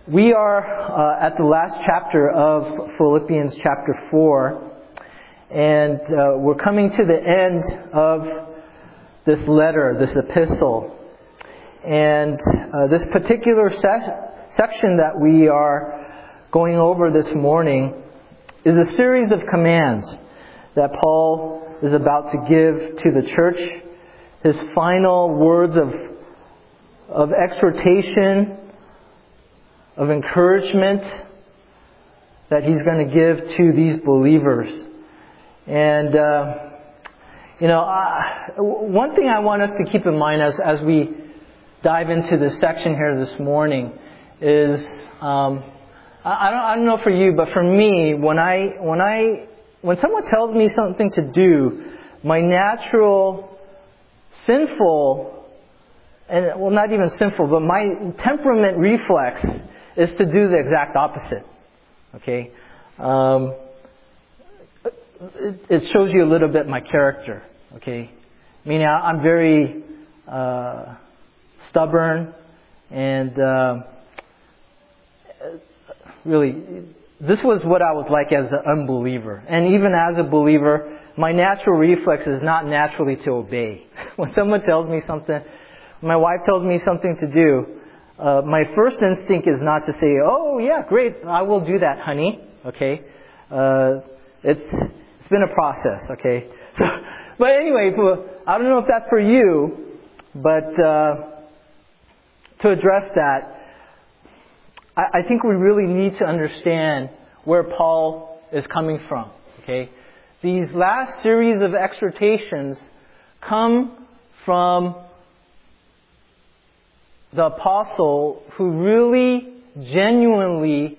We are at the last chapter of Philippians chapter 4, and we're coming to the end of this letter, this epistle. And this particular section that we are going over this morning is a series of commands that Paul is about to give to the church. His final words of exhortation, of encouragement that he's going to give to these believers. And, one thing I want us to keep in mind as we dive into this section here this morning is, I don't know for you, but for me, when someone tells me something to do, my natural sinful, and well, not even sinful, but my temperament reflex is to do the exact opposite. Okay? It shows you a little bit my character. Okay? Meaning I'm very stubborn and really, this was what I was like as an unbeliever. And even as a believer, my natural reflex is not naturally to obey. When someone tells me something, my wife tells me something to do, my first instinct is not to say, "Oh yeah, great, I will do that, honey." Okay, it's been a process. Okay, so but anyway, I don't know if that's for you, but to address that, I think we really need to understand where Paul is coming from. Okay, these last series of exhortations come from the apostle who really, genuinely,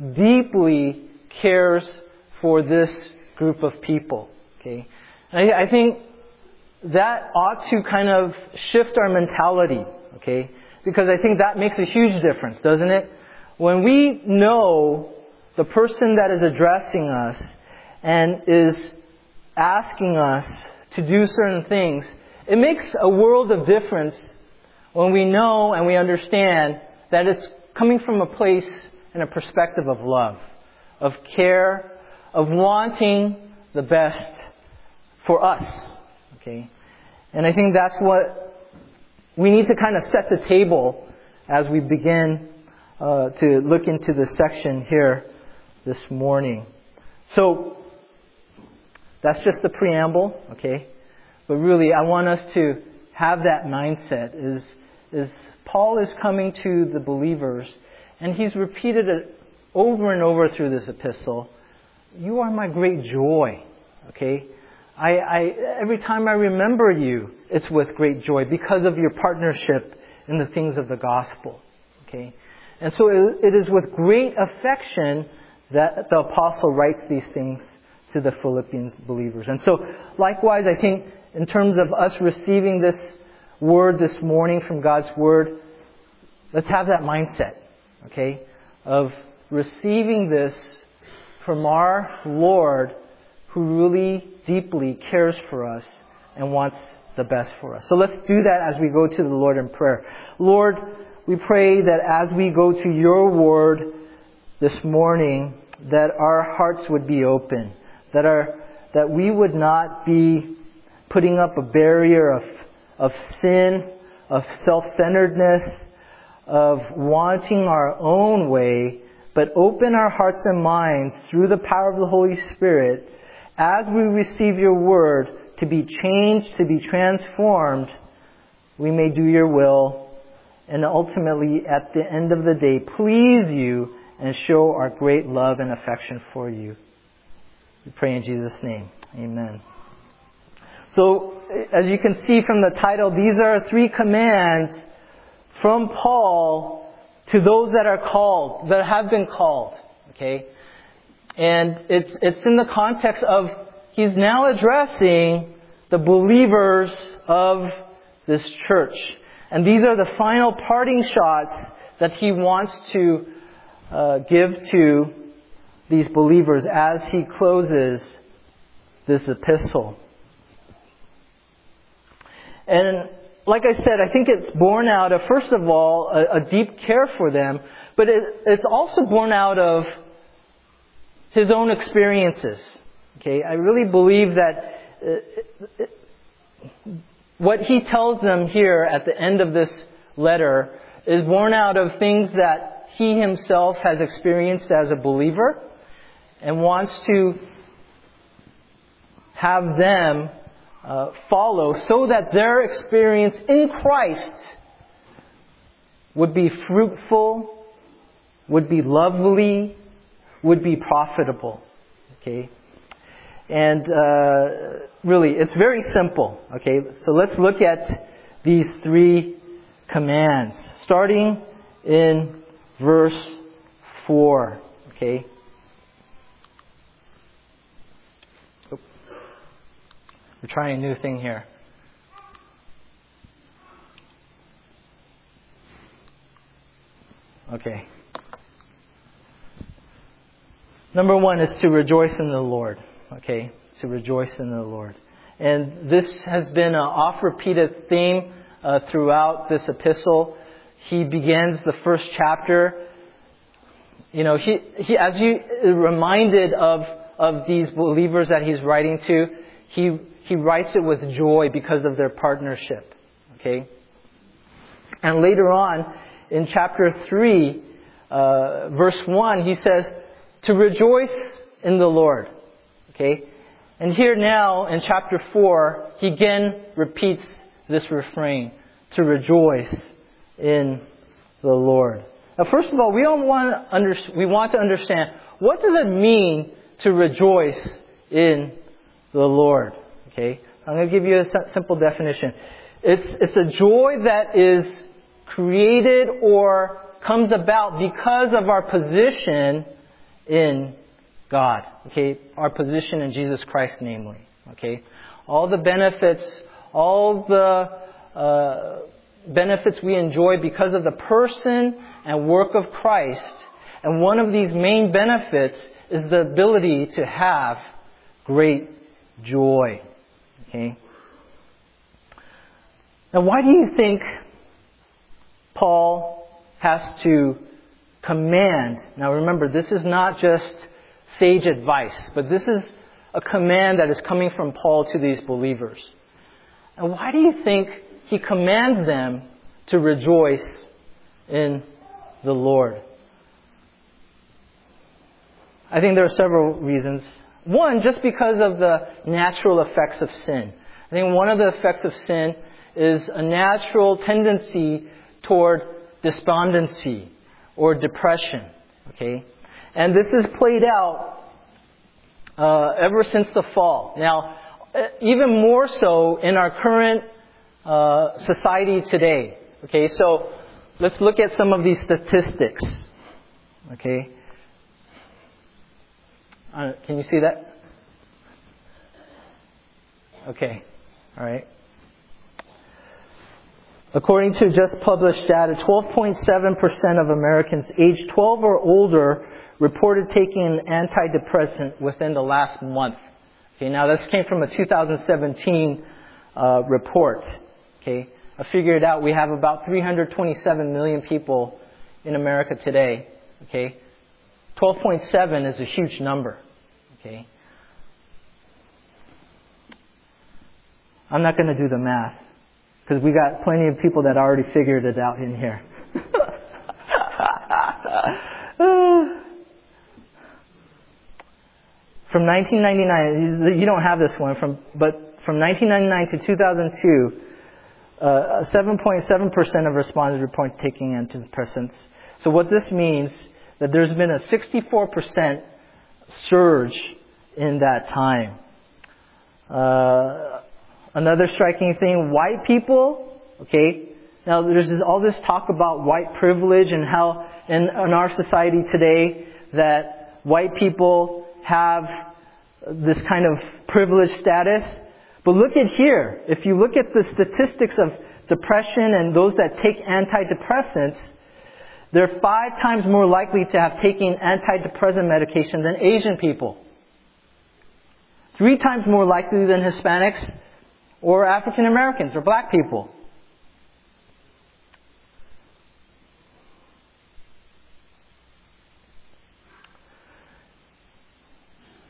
deeply cares for this group of people. Okay, and I think that ought to kind of shift our mentality. Okay, because I think that makes a huge difference, doesn't it? When we know the person that is addressing us and is asking us to do certain things, it makes a world of difference when we know and we understand that it's coming from a place and a perspective of love, of care, of wanting the best for us. Okay? And I think that's what we need to kind of set the table as we begin to look into this section here this morning. So, that's just the preamble, okay? But really, I want us to have that mindset is Paul is coming to the believers, and he's repeated it over and over through this epistle. You are my great joy, okay? I every time I remember you, it's with great joy because of your partnership in the things of the gospel, okay? And so it is with great affection that the apostle writes these things to the Philippians believers. And so, likewise, I think in terms of us receiving this word this morning from God's Word, let's have that mindset, okay, of receiving this from our Lord who really deeply cares for us and wants the best for us. So let's do that as we go to the Lord in prayer. Lord, we pray that as we go to your Word this morning, that our hearts would be open, that we would not be putting up a barrier of sin, of self-centeredness, of wanting our own way, but open our hearts and minds through the power of the Holy Spirit as we receive your word to be changed, to be transformed, we may do your will, and ultimately, at the end of the day, please you and show our great love and affection for you. We pray in Jesus' name. Amen. So, as you can see from the title, these are 3 commands from Paul to those that are called, that have been called. Okay? And it's in the context of he's now addressing the believers of this church. And these are the final parting shots that he wants to give to these believers as he closes this epistle. And like I said, I think it's born out of, first of all, a deep care for them, but it's also born out of his own experiences. Okay, I really believe that what he tells them here at the end of this letter is born out of things that he himself has experienced as a believer and wants to have them follow so that their experience in Christ would be fruitful, would be lovely, would be profitable. Okay? And really, it's very simple. Okay? So let's look at these 3 commands, starting in verse 4. Okay? We're trying a new thing here. Okay. Number 1 is to rejoice in the Lord. Okay, to rejoice in the Lord. And this has been an oft-repeated theme throughout this epistle. He begins the first chapter. You know, he as you reminded of these believers that he's writing to, he writes it with joy because of their partnership. Okay? And later on, in chapter 3, verse 1, he says, to rejoice in the Lord. Okay? And here now, in chapter 4, he again repeats this refrain, to rejoice in the Lord. Now, first of all, we want to understand, what does it mean to rejoice in the Lord? Okay? I'm going to give you a simple definition. It's a joy that is created or comes about because of our position in God. Okay? Our position in Jesus Christ, namely. Okay? All the benefits, benefits we enjoy because of the person and work of Christ. And one of these main benefits is the ability to have great joy. Okay? Now, why do you think Paul has to command? Now remember, this is not just sage advice, but this is a command that is coming from Paul to these believers. And why do you think he commands them to rejoice in the Lord? I think there are several reasons. One, just because of the natural effects of sin. I think one of the effects of sin is a natural tendency toward despondency or depression. Okay? And this is played out ever since the fall. Now, even more so in our current society today. Okay, so let's look at some of these statistics. Okay. Can you see that? Okay. All right. According to just published data, 12.7% of Americans aged 12 or older reported taking an antidepressant within the last month. Okay, now this came from a 2017 report. Okay, I figured out we have about 327 million people in America today. Okay, 12.7 is a huge number. Okay, I'm not going to do the math because we got plenty of people that already figured it out in here. From 1999, you don't have this one, but from 1999 to 2002, 7.7% of respondents report taking antidepressants. So what this means that there's been a 64% surge in that time. Another striking thing, white people, okay, now there's all this talk about white privilege and how in our society today that white people have this kind of privileged status. But look at here. If you look at the statistics of depression and those that take antidepressants, they're 5 times more likely to have taken antidepressant medication than Asian people. 3 times more likely than Hispanics or African Americans or black people.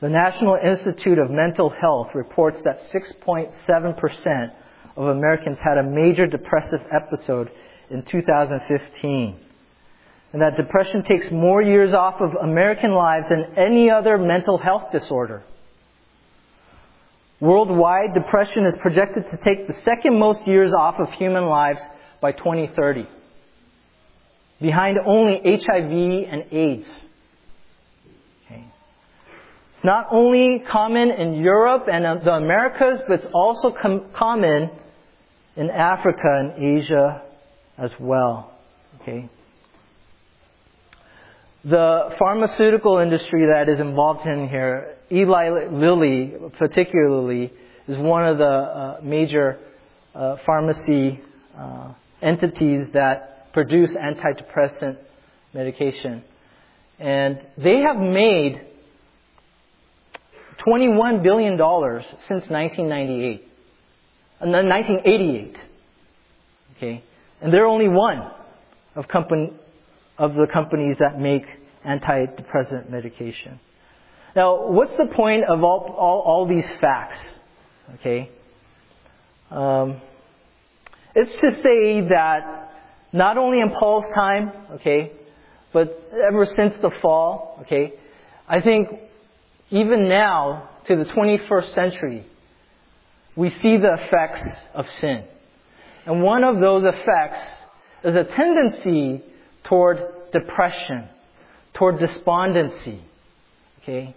The National Institute of Mental Health reports that 6.7% of Americans had a major depressive episode in 2015. And that depression takes more years off of American lives than any other mental health disorder. Worldwide, depression is projected to take the second most years off of human lives by 2030, behind only HIV and AIDS. Okay. It's not only common in Europe and the Americas, but it's also common in Africa and Asia as well. Okay. The pharmaceutical industry that is involved in here, Eli Lilly particularly, is one of the major pharmacy entities that produce antidepressant medication. And they have made $21 billion since 1988. Okay? And they're only one of the companies that make antidepressant medication. Now, what's the point of all these facts? Okay, it's to say that not only in Paul's time, okay, but ever since the fall, okay, I think even now to the 21st century, we see the effects of sin, and one of those effects is a tendency toward depression, toward despondency. Okay?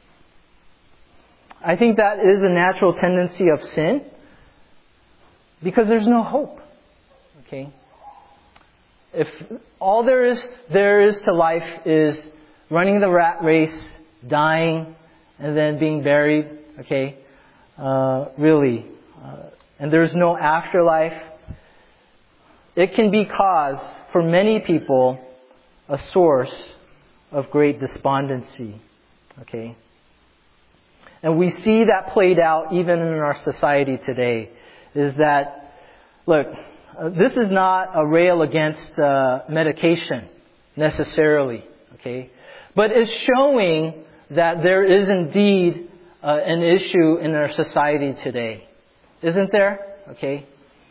I think that is a natural tendency of sin because there's no hope. Okay? If all there is to life is running the rat race, dying, and then being buried, okay, really, and there's no afterlife, it can be cause for many people a source of great despondency. Okay? And we see that played out even in our society today. Is that, look, this is not a rail against medication necessarily. Okay? But it's showing that there is indeed an issue in our society today. Isn't there? Okay?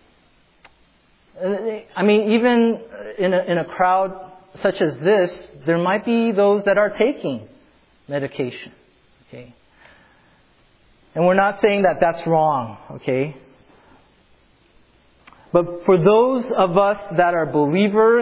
I mean, even in a crowd such as this, there might be those that are taking medication. Okay? And we're not saying that that's wrong. Okay? But for those of us that are believers,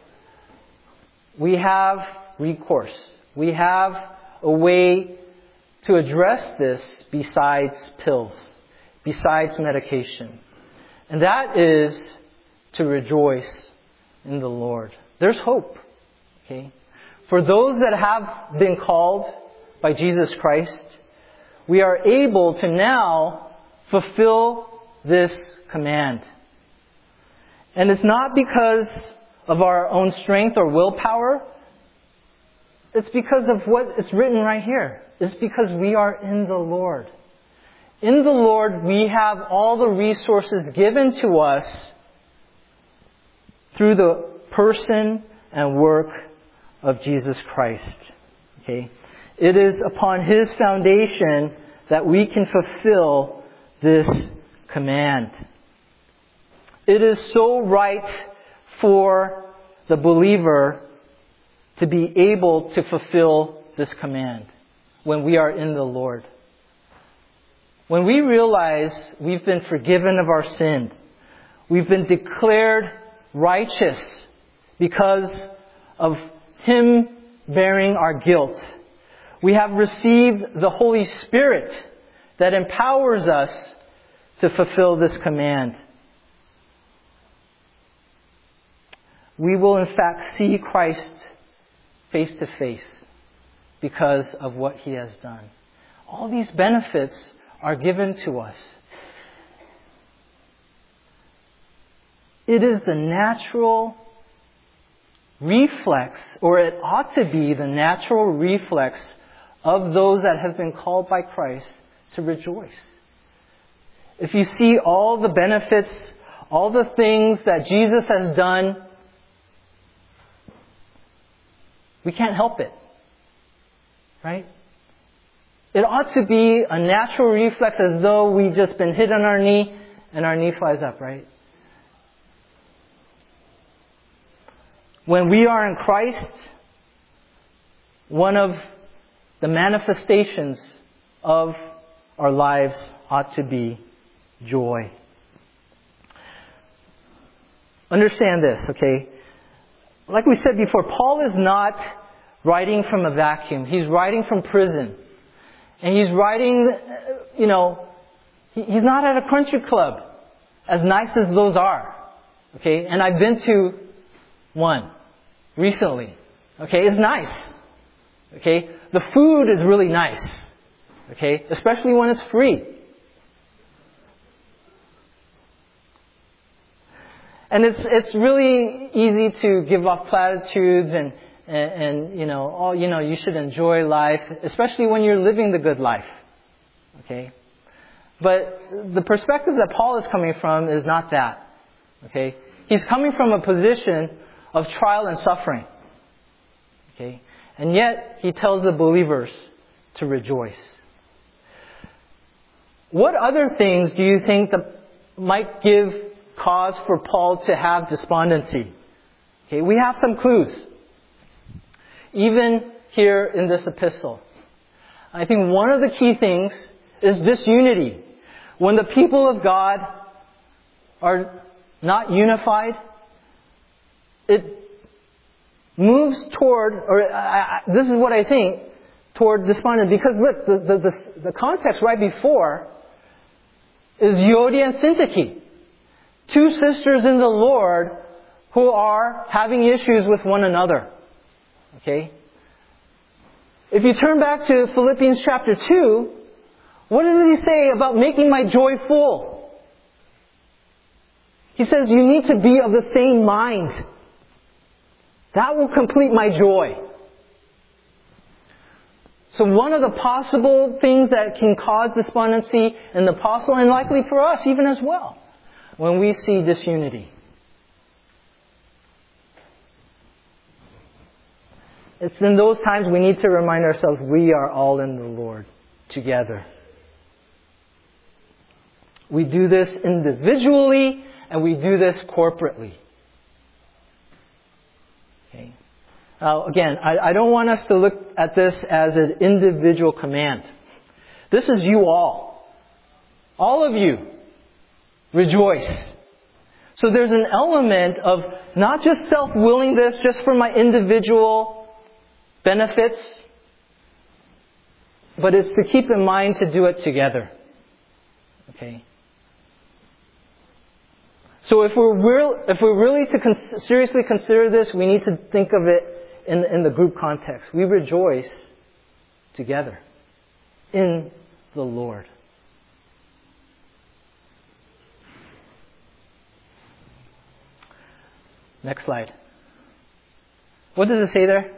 we have recourse. We have a way to address this besides pills, besides medication. And that is to rejoice in the Lord. There's hope. Okay? For those that have been called by Jesus Christ, we are able to now fulfill this command. And it's not because of our own strength or willpower. It's because of what is written right here. It's because we are in the Lord. In the Lord, we have all the resources given to us through the person and work of Jesus Christ. Okay? It is upon His foundation that we can fulfill this command. It is so right for the believer to be able to fulfill this command when we are in the Lord. When we realize we've been forgiven of our sin, we've been declared righteous because of Him bearing our guilt. We have received the Holy Spirit that empowers us to fulfill this command. We will in fact see Christ face to face because of what He has done. All these benefits are given to us. It is the natural reflex, or it ought to be the natural reflex of those that have been called by Christ to rejoice. If you see all the benefits, all the things that Jesus has done, we can't help it. Right? it ought to be a natural reflex as though we've just been hit on our knee and our knee flies up, right? When we are in Christ, one of the manifestations of our lives ought to be joy. Understand this, okay? Like we said before, Paul is not writing from a vacuum. He's writing from prison. And he's writing, he's not at a country club, as nice as those are. Okay? And I've been to one recently. Okay? It's nice. Okay? The food is really nice. Okay? Especially when it's free. And it's really easy to give off platitudes and you should enjoy life, especially when you're living the good life. Okay? But the perspective that Paul is coming from is not that. Okay? He's coming from a position of trial and suffering. Okay? And yet, he tells the believers to rejoice. What other things do you think that might give cause for Paul to have despondency? Okay, we have some clues. Even here in this epistle. I think one of the key things is disunity. When the people of God are not unified, it moves toward, this is what I think, toward despondence. Because look, the context right before is Euodia and Syntyche. Two sisters in the Lord who are having issues with one another. Okay? If you turn back to Philippians chapter 2, what does he say about making my joy full? He says you need to be of the same mind. That will complete my joy. So one of the possible things that can cause despondency in the apostle, and likely for us even as well, when we see disunity. It's in those times we need to remind ourselves we are all in the Lord together. We do this individually and we do this corporately. Okay. Now, again, I don't want us to look at this as an individual command. This is you all. All of you. Rejoice. So there's an element of not just self-willingness just for my individual benefits, but it's to keep in mind to do it together. Okay. So if we're really to seriously consider this, we need to think of it in the group context. We rejoice together in the Lord. Next slide. What does it say there?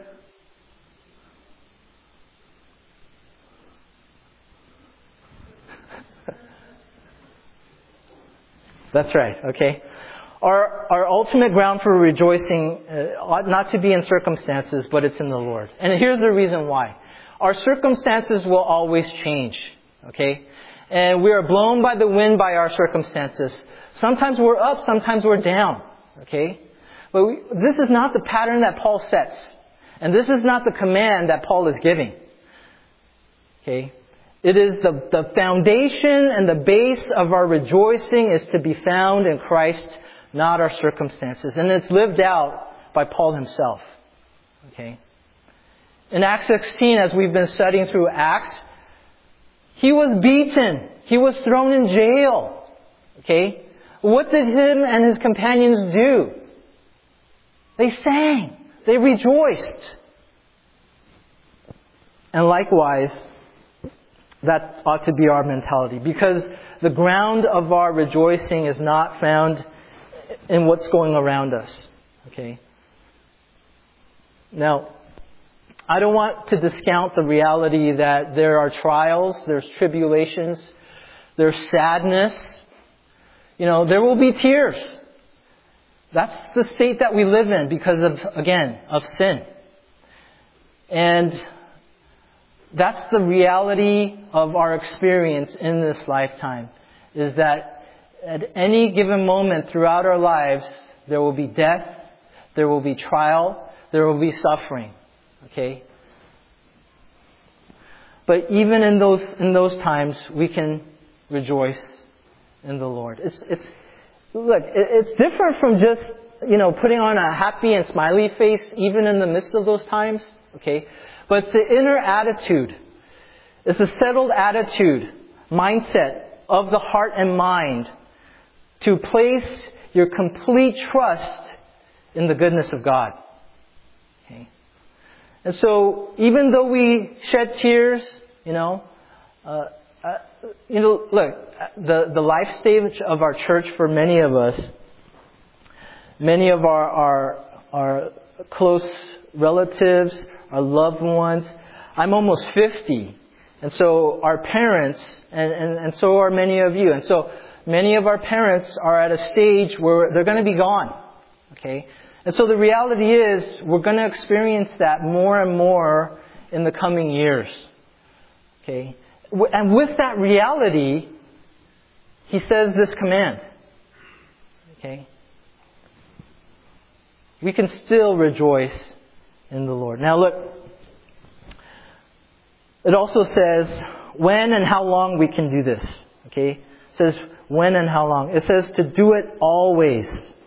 That's right, okay. Our ultimate ground for rejoicing ought not to be in circumstances, but it's in the Lord. And here's the reason why. Our circumstances will always change, okay? And we are blown by the wind by our circumstances. Sometimes we're up, sometimes we're down, okay? But this is not the pattern that Paul sets. And this is not the command that Paul is giving. Okay? It is the foundation and the base of our rejoicing is to be found in Christ, not our circumstances. And it's lived out by Paul himself. Okay? In Acts 16, as we've been studying through Acts, he was beaten. He was thrown in jail. Okay? What did him and his companions do? They sang. They rejoiced. And likewise, that ought to be our mentality. Because the ground of our rejoicing is not found in what's going around us. Okay? Now, I don't want to discount the reality that there are trials, there's tribulations, there's sadness. There will be tears. That's the state that we live in because of sin. And that's the reality of our experience in this lifetime, is that at any given moment throughout our lives, there will be death, there will be trial, there will be suffering. Okay? But even in those times, we can rejoice in the Lord. It's different from just, putting on a happy and smiley face even in the midst of those times. Okay? But it's the inner attitude. It's a settled attitude, mindset of the heart and mind to place your complete trust in the goodness of God. Okay? And so, even though we shed tears, look, the life stage of our church for many of us, many of our close relatives, our loved ones. I'm almost 50. And so our parents, and so are many of you. And so many of our parents are at a stage where they're going to be gone. Okay? And so the reality is we're going to experience that more and more in the coming years. Okay? And with that reality, He says this command. Okay? We can still rejoice in the Lord. Now look, it also says when and how long we can do this. Okay? It says when and how long. It says to do it always.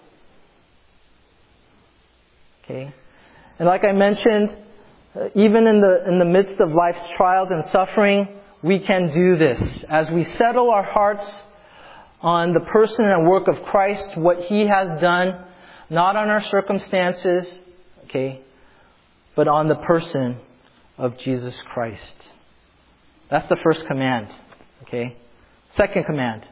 Okay? And like I mentioned, even in the midst of life's trials and suffering, we can do this. As we settle our hearts on the person and work of Christ, what He has done, not on our circumstances, okay, but on the person of Jesus Christ. That's the first command. Okay? Second command.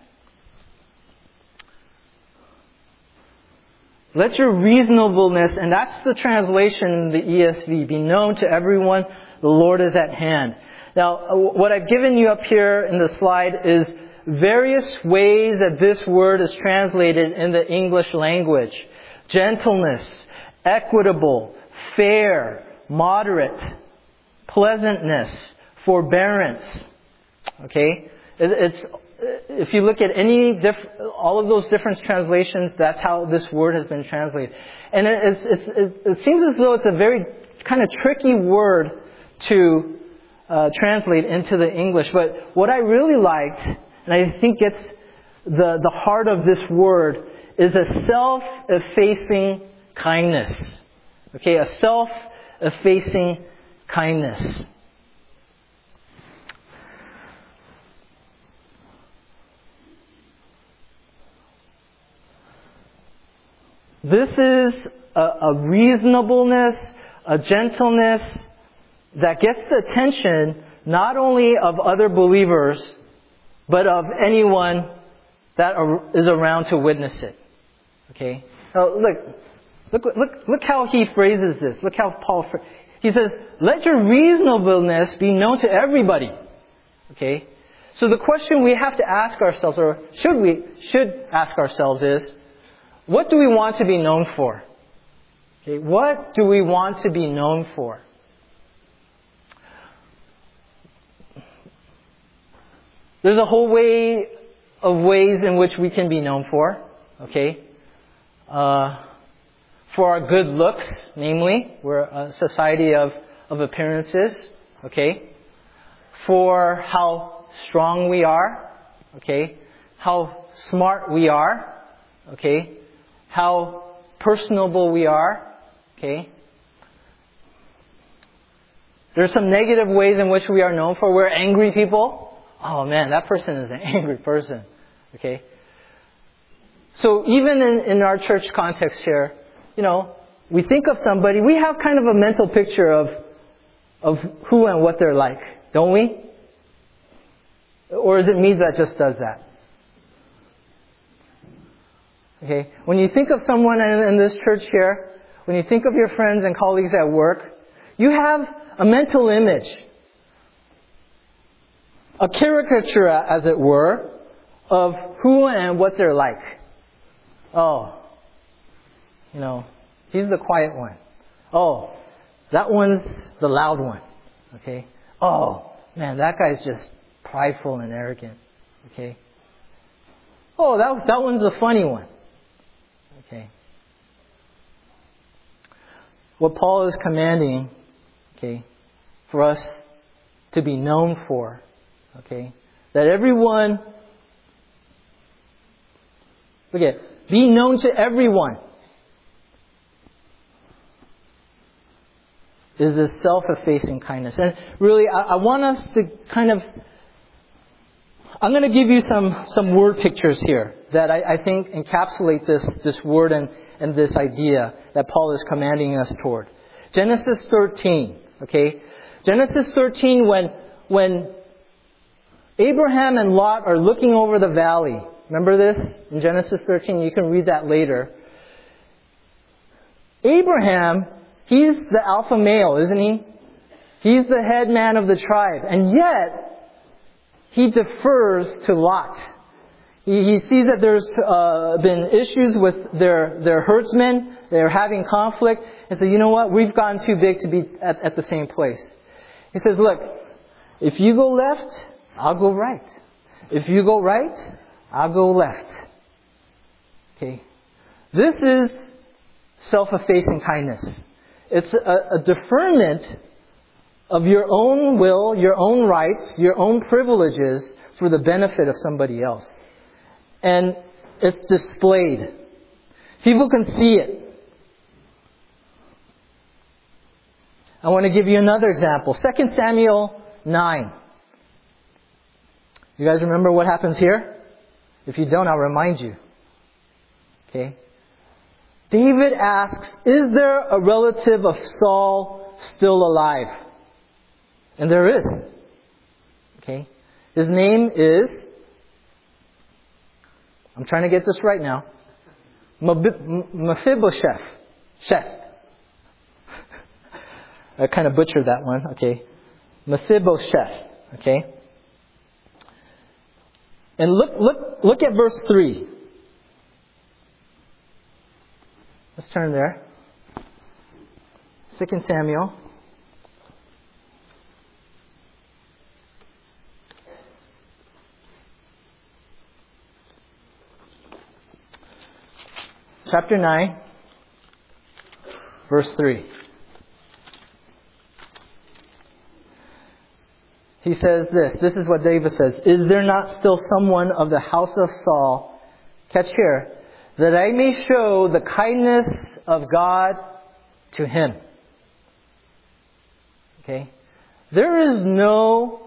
Let your reasonableness, and that's the translation in the ESV, be known to everyone, the Lord is at hand. Now, what I've given you up here in the slide is various ways that this word is translated in the English language. Gentleness, equitable, fair, moderate, pleasantness, forbearance. Okay? If you look at all of those different translations, that's how this word has been translated. And it seems as though it's a very kind of tricky word to translate into the English. But what I really liked, and I think gets the heart of this word, is a self-effacing kindness. Okay, a self-effacing kindness. This is a reasonableness, a gentleness that gets the attention not only of other believers, but of anyone that is around to witness it. Okay? Now look how he phrases this. Look how Paul he says, "Let your reasonableness be known to everybody." Okay? So the question we have to ask ourselves, or should ask ourselves, is, what do we want to be known for? Okay, what do we want to be known for? There's a whole way of ways in which we can be known for. Okay? For our good looks, namely. We're a society of appearances. Okay? For how strong we are. Okay? How smart we are. Okay? How personable we are. Okay? There's some negative ways in which we are known for. We're angry people. Oh man, that person is an angry person. Okay? So even in our church context here, we think of somebody, we have kind of a mental picture of who and what they're like, don't we? Or is it me that just does that? Okay? When you think of someone in this church here, when you think of your friends and colleagues at work, you have a mental image, a caricature, as it were, of who and what they're like. Oh, he's the quiet one. Oh, that one's the loud one. Okay? oh, man, that guy's just prideful and arrogant. Okay. Oh, that one's a funny one. Okay. What Paul is commanding, okay, for us to be known for, okay, that everyone, look at, be known to everyone, is this self-effacing kindness. And really, I want us to kind of, I'm going to give you some word pictures here that I think encapsulate this word and this idea that Paul is commanding us toward. Genesis 13, okay? Genesis 13, when Abraham and Lot are looking over the valley. Remember this? In Genesis 13, you can read that later. Abraham, he's the alpha male, isn't he? He's the head man of the tribe. And yet, he defers to Lot. He sees that there's been issues with their herdsmen. They're having conflict. And so, you know what? We've gotten too big to be at the same place. He says, look, if you go left, I'll go right. If you go right, I'll go left. Okay. This is self-effacing kindness. It's a deferment of your own will, your own rights, your own privileges for the benefit of somebody else. And it's displayed. People can see it. I want to give you another example. 2 Samuel 9. You guys remember what happens here? If you don't, I'll remind you. Okay. David asks, is there a relative of Saul still alive? And there is. Okay. His name is, I'm trying to get this right now, Mephibosheth. I kind of butchered that one. Okay. Mephibosheth. Okay. And look at verse 3. Let's turn there. 2 Samuel. Chapter 9, verse 3. He says this. This is what David says. Is there not still someone of the house of Saul, catch here, that I may show the kindness of God to him? Okay. There is no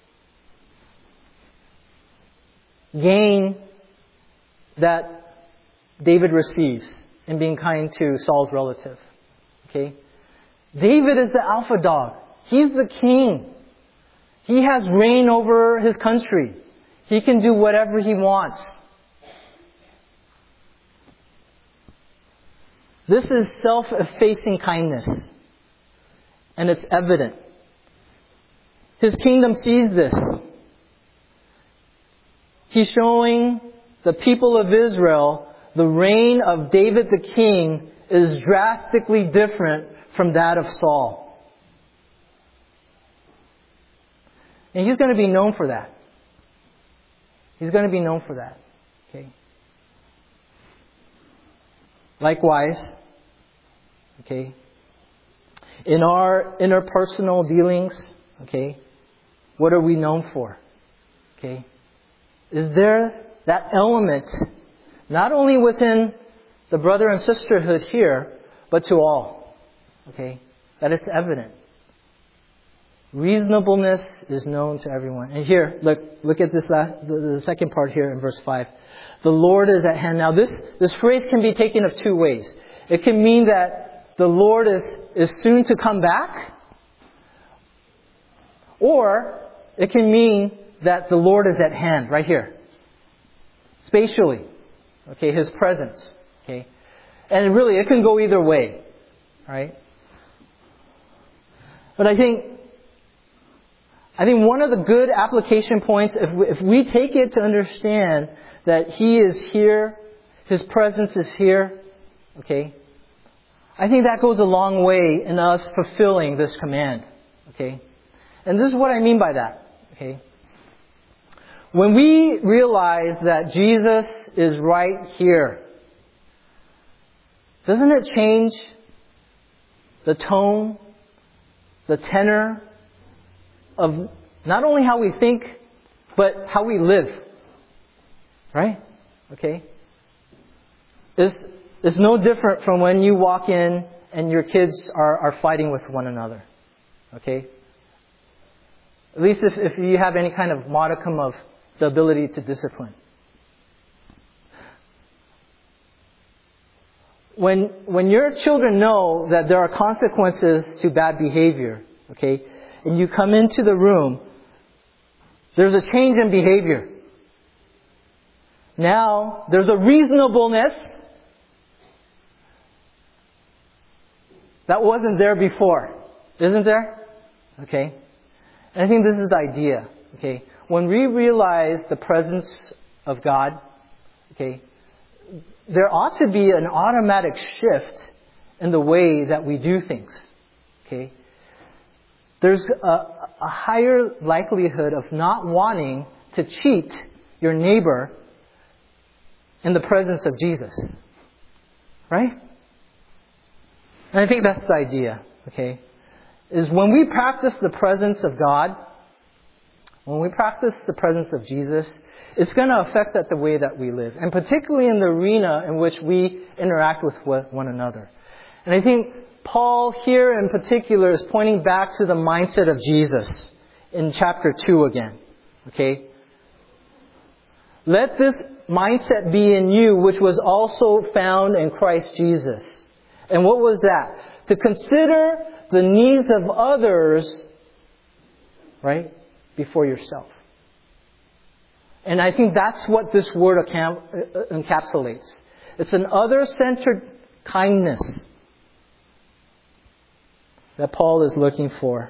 gain that David receives in being kind to Saul's relative. Okay? David is the alpha dog. He's the king. He has reign over his country. He can do whatever he wants. This is self-effacing kindness. And it's evident. His kingdom sees this. He's showing the people of Israel the reign of David the king is drastically different from that of Saul. And he's going to be known for that. He's going to be known for that. Okay. Likewise, okay, in our interpersonal dealings, okay, what are we known for? Okay. Is there that element, not only within the brother and sisterhood here, but to all? Okay. That it's evident. Reasonableness is known to everyone. And here, look at this the second part here in verse 5. The Lord is at hand. Now this phrase can be taken of two ways. It can mean that the Lord is soon to come back. Or it can mean that the Lord is at hand, right here. Spatially. Okay, His presence. Okay. And really, it can go either way. Right? But I think one of the good application points, if we take it to understand that He is here, His presence is here, okay, I think that goes a long way in us fulfilling this command, okay. And this is what I mean by that. Okay? When we realize that Jesus is right here, doesn't it change the tone, the tenor of not only how we think, but how we live? Right? Okay? It's no different from when you walk in and your kids are fighting with one another. Okay? At least if you have any kind of modicum of the ability to discipline. When your children know that there are consequences to bad behavior, okay, and you come into the room, there's a change in behavior. Now, there's a reasonableness that wasn't there before. Isn't there? Okay. And I think this is the idea. Okay. When we realize the presence of God, okay, there ought to be an automatic shift in the way that we do things. Okay. There's a higher likelihood of not wanting to cheat your neighbor in the presence of Jesus. Right? And I think that's the idea. Okay. Is when we practice the presence of God, when we practice the presence of Jesus, it's going to affect the way that we live. And particularly in the arena in which we interact with one another. And I think Paul here in particular is pointing back to the mindset of Jesus in chapter 2 again. Okay? Let this mindset be in you, which was also found in Christ Jesus. And what was that? To consider the needs of others, right, before yourself. And I think that's what this word encapsulates. It's an other-centered kindness that Paul is looking for.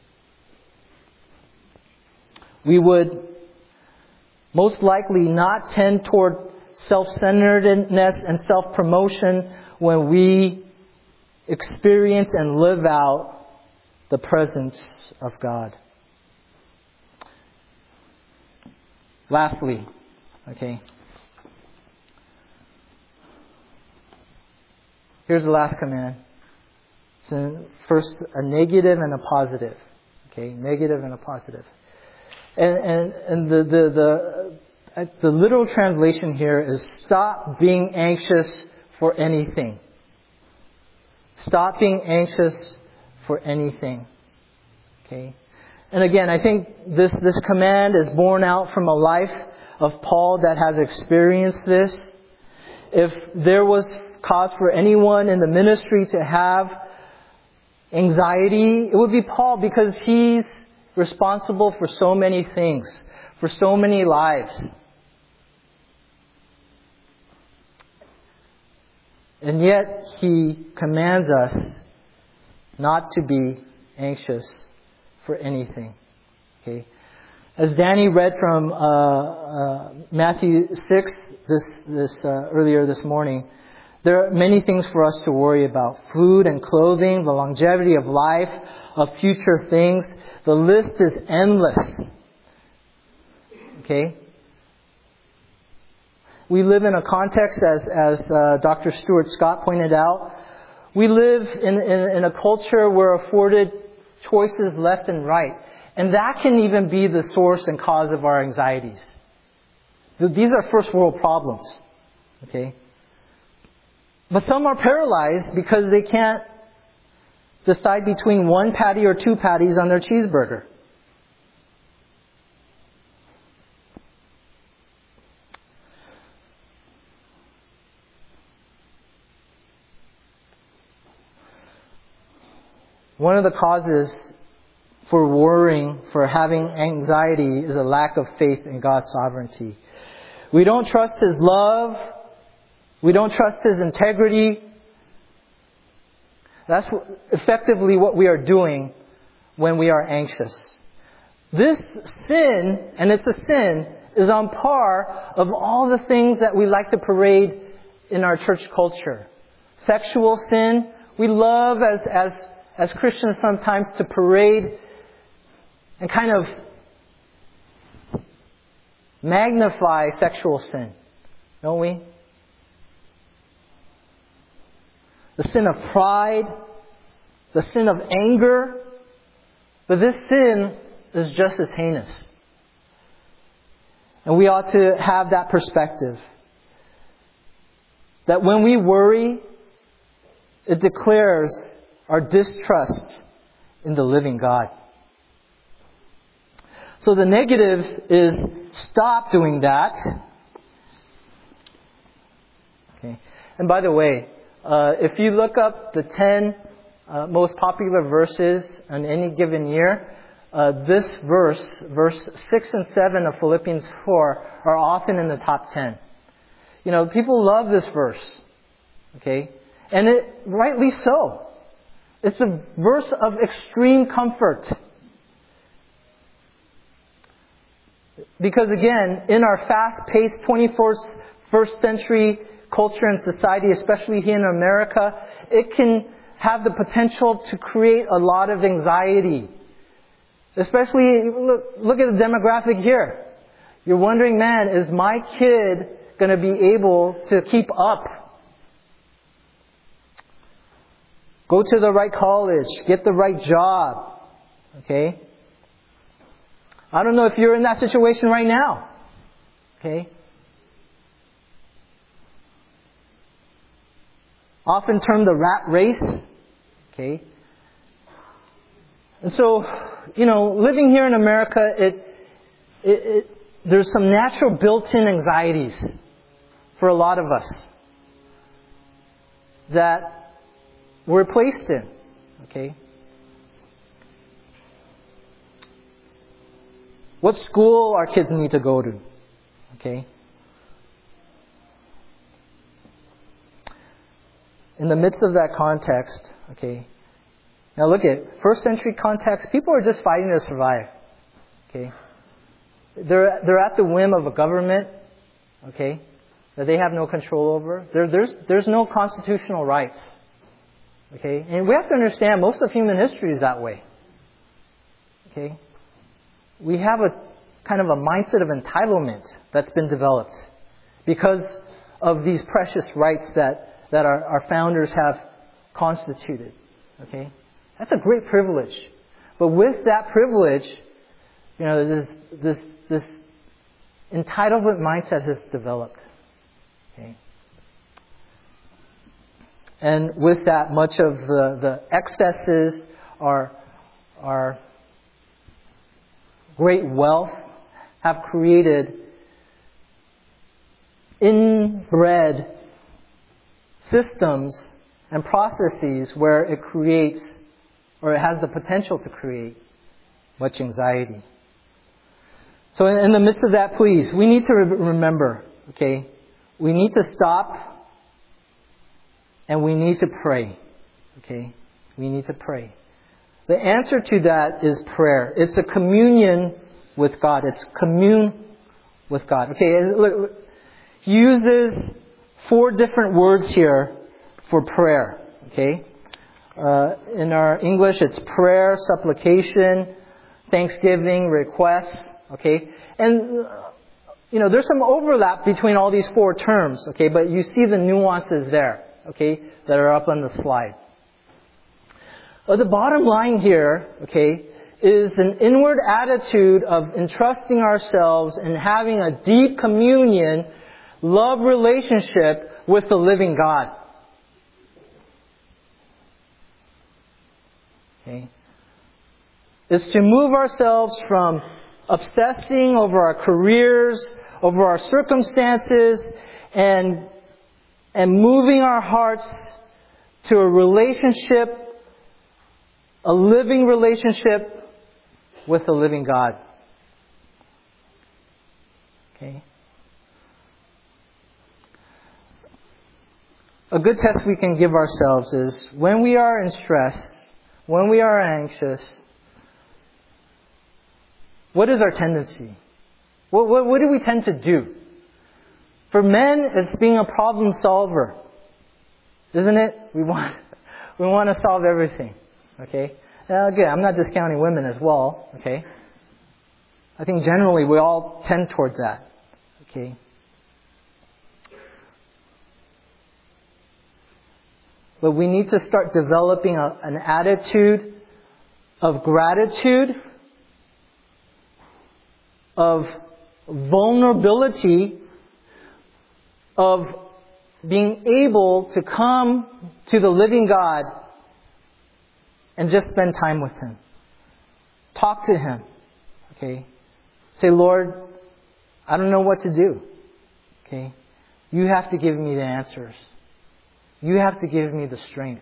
We would most likely not tend toward self-centeredness and self-promotion when we experience and live out the presence of God. Lastly, okay, here's the last command. So first, a negative and a positive. Okay, negative and a positive. And the literal translation here is stop being anxious for anything. Stop being anxious for anything. Okay. And again, I think this command is born out from a life of Paul that has experienced this. If there was cause for anyone in the ministry to have anxiety, it would be Paul, because he's responsible for so many things, for so many lives. And yet he commands us not to be anxious for anything. Okay, as Danny read from Matthew 6 earlier this morning, there are many things for us to worry about: food and clothing, the longevity of life, of future things. The list is endless. Okay. We live in a context, as Dr. Stuart Scott pointed out, we live in a culture where afforded choices left and right. And that can even be the source and cause of our anxieties. These are first world problems. Okay? But some are paralyzed because they can't decide between one patty or two patties on their cheeseburger. One of the causes for worrying, for having anxiety, is a lack of faith in God's sovereignty. We don't trust His love. We don't trust His integrity. That's effectively what we are doing when we are anxious. This sin, and it's a sin, is on par of all the things that we like to parade in our church culture. Sexual sin. We love as Christians sometimes to parade and kind of magnify sexual sin, don't we? The sin of pride, the sin of anger. But this sin is just as heinous. And we ought to have that perspective. That when we worry, it declares our distrust in the living God. So the negative is stop doing that. Okay. And by the way, if you look up the 10 most popular verses in any given year, this verse 6 and 7 of Philippians 4 are often in the top 10. You know, people love this verse. Okay? And rightly so. It's a verse of extreme comfort. Because again, in our fast-paced 21st century culture and society, especially here in America, it can have the potential to create a lot of anxiety. Especially, look at the demographic here. You're wondering, man, is my kid going to be able to keep up? Go to the right college. Get the right job. Okay? I don't know if you're in that situation right now. Okay? Often termed the rat race. Okay? And so, you know, living here in America, there's some natural built-in anxieties for a lot of us that we're placed in. Okay? What school our kids need to go to. Okay? In the midst of that context, okay, now look at first century context, people are just fighting to survive. Okay? They're at the whim of a government, okay, that they have no control over. There's no constitutional rights. Okay? And we have to understand most of human history is that way. Okay? We have a kind of a mindset of entitlement that's been developed because of these precious rights that our founders have constituted. Okay? That's a great privilege. But with that privilege, you know, this entitlement mindset has developed. Okay? And with that, much of the excesses, our great wealth have created inbred systems and processes where it creates, or it has the potential to create, much anxiety. So in the midst of that, please, we need to remember, okay, we need to stop and we need to pray. Okay? We need to pray. The answer to that is prayer. It's a communion with God. It's commune with God. Okay, look, he uses 4 different words here for prayer. Okay? In our English, it's prayer, supplication, thanksgiving, request. Okay? And, you know, there's some overlap between all these 4 terms. Okay? But you see the nuances there. Okay? That are up on the slide. But the bottom line here, okay, is an inward attitude of entrusting ourselves and having a deep communion, love relationship with the living God. Okay. It's to move ourselves from obsessing over our careers, over our circumstances, and moving our hearts to a relationship, a living relationship with the living God. Okay. A good test we can give ourselves is when we are in stress, when we are anxious, what is our tendency? What do we tend to do? For men, it's being a problem solver. Isn't it? We want to solve everything. Okay? Now, again, I'm not discounting women as well. Okay? I think generally we all tend toward that. Okay. But we need to start developing an attitude of gratitude, of vulnerability, of being able to come to the living God and just spend time with Him. Talk to Him. Okay. Say, Lord, I don't know what to do. Okay. You have to give me the answers. You have to give me the strength.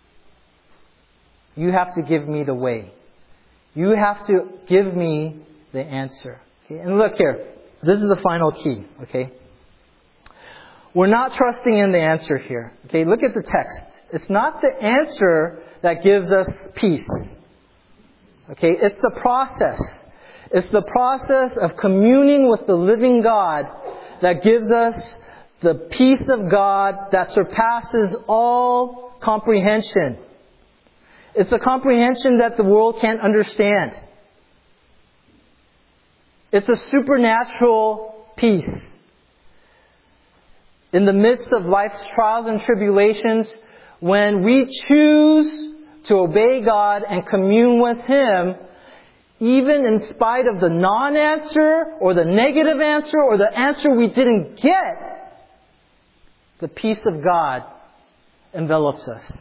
You have to give me the way. You have to give me the answer. Okay? And look here. This is the final key. Okay? We're not trusting in the answer here. Okay? Look at the text. It's not the answer that gives us peace. Okay? It's the process. It's the process of communing with the living God that gives us the peace of God that surpasses all comprehension. It's a comprehension that the world can't understand. It's a supernatural peace. In the midst of life's trials and tribulations, when we choose to obey God and commune with Him, even in spite of the non-answer or the negative answer or the answer we didn't get, the peace of God envelops us.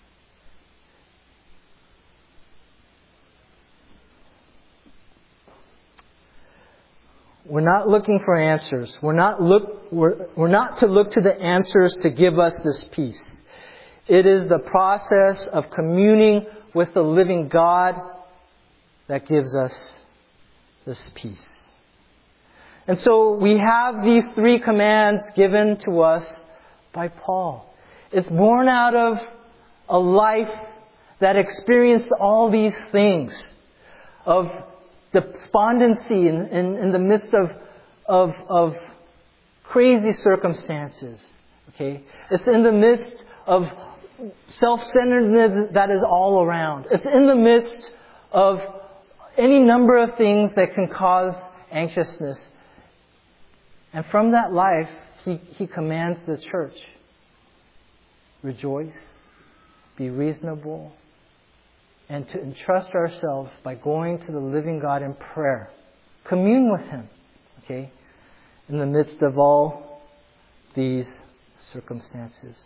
We're not looking for answers. We're not to look to the answers to give us this peace. It is the process of communing with the living God that gives us this peace. And so we have these 3 commands given to us by Paul. It's born out of a life that experienced all these things of despondency in the midst of crazy circumstances. Okay? It's in the midst of self-centeredness that is all around. It's in the midst of any number of things that can cause anxiousness. And from that life, he commands the church, rejoice, be reasonable, and to entrust ourselves by going to the living God in prayer. Commune with Him, okay, in the midst of all these circumstances.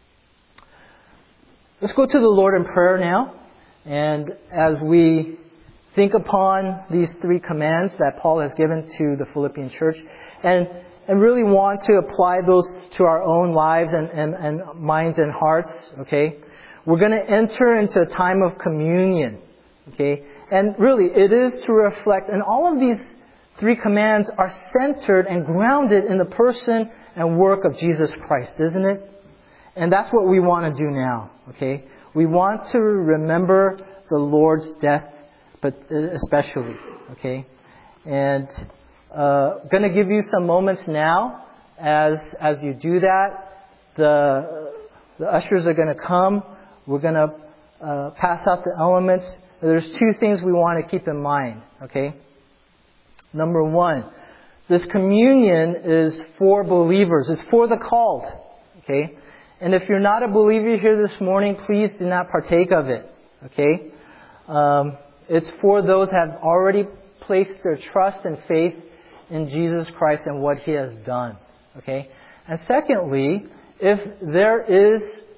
Let's go to the Lord in prayer now. And as we think upon these 3 commands that Paul has given to the Philippian church, and really want to apply those to our own lives and minds and hearts, okay? We're going to enter into a time of communion, okay? And really, it is to reflect, and all of these 3 commands are centered and grounded in the person and work of Jesus Christ, isn't it? And that's what we want to do now, okay? We want to remember the Lord's death, but especially, okay? And going to give you some moments now as you do that. The ushers are going to come. We're going to pass out the elements. There's 2 things we want to keep in mind, okay? Number 1, this communion is for believers. It's for the called, okay? And if you're not a believer here this morning, please do not partake of it, okay? It's for those that have already placed their trust and faith in Jesus Christ and what He has done. Okay? And secondly, if there is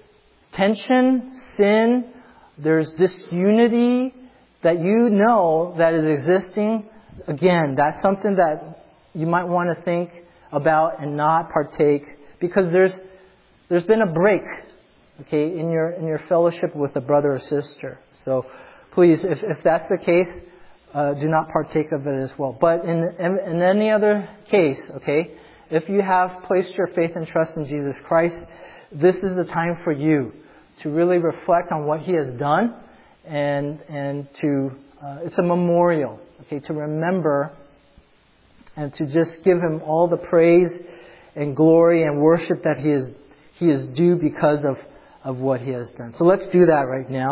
tension, sin, there's disunity that you know that is existing, again, that's something that you might want to think about and not partake, because there's been a break, okay, in your fellowship with a brother or sister. So please, if that's the case, do not partake of it as well. But in any other case, okay, if you have placed your faith and trust in Jesus Christ, this is the time for you to really reflect on what He has done, and to it's a memorial, okay, to remember and to just give Him all the praise and glory and worship that He is due because of what He has done. So let's do that right now.